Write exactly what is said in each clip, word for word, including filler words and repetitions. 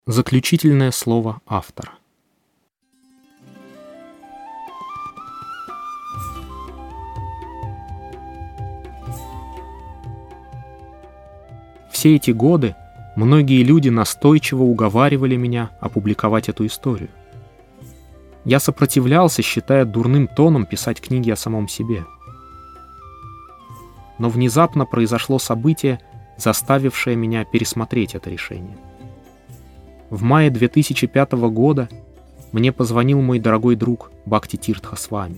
Заключительное слово автора. Все эти годы многие люди настойчиво уговаривали меня опубликовать эту историю. Я сопротивлялся, считая дурным тоном писать книги о самом себе. Но внезапно произошло событие, заставившее меня пересмотреть это решение. В мае две тысячи пятого года мне позвонил мой дорогой друг Бхакти Тиртха Свами.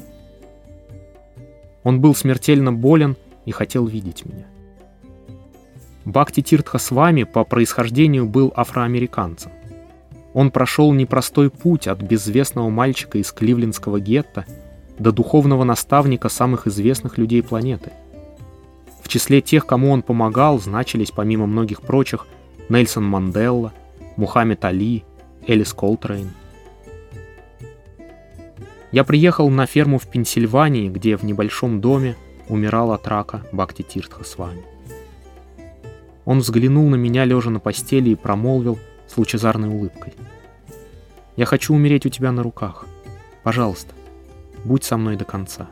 Он был смертельно болен и хотел видеть меня. Бхакти Тиртха Свами по происхождению был афроамериканцем. Он прошел непростой путь от безвестного мальчика из кливлендского гетто до духовного наставника самых известных людей планеты. В числе тех, кому он помогал, значились, помимо многих прочих, Нельсон Манделла, Мухаммед Али, Элис Колтрейн. Я приехал на ферму в Пенсильвании, где в небольшом доме умирал от рака Бхакти Тиртха Свами. Он взглянул на меня, лежа на постели, и промолвил с лучезарной улыбкой: «Я хочу умереть у тебя на руках. Пожалуйста, будь со мной до конца».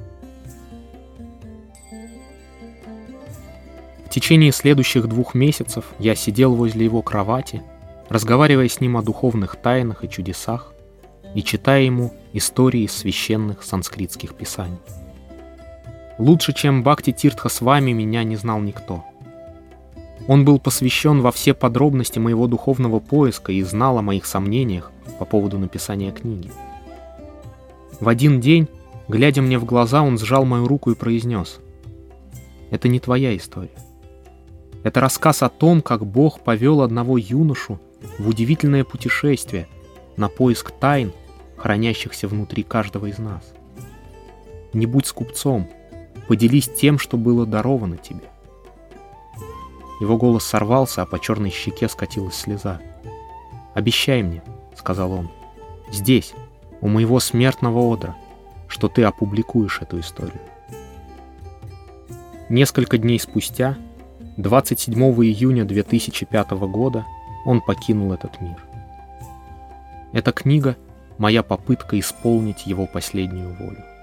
В течение следующих двух месяцев я сидел возле его кровати, разговаривая с ним о духовных тайнах и чудесах и читая ему истории из священных санскритских писаний. Лучше, чем Бхакти Тиртха Свами, меня не знал никто. Он был посвящен во все подробности моего духовного поиска и знал о моих сомнениях по поводу написания книги. В один день, глядя мне в глаза, он сжал мою руку и произнес: «Это не твоя история. Это рассказ о том, как Бог повел одного юношу в удивительное путешествие на поиск тайн, хранящихся внутри каждого из нас. Не будь скупцом, поделись тем, что было даровано тебе». Его голос сорвался, а по черной щеке скатилась слеза. «Обещай мне, — сказал он, — здесь, у моего смертного одра, что ты опубликуешь эту историю». Несколько дней спустя, двадцать седьмого июня две тысячи пятого года, он покинул этот мир. Эта книга — моя попытка исполнить его последнюю волю.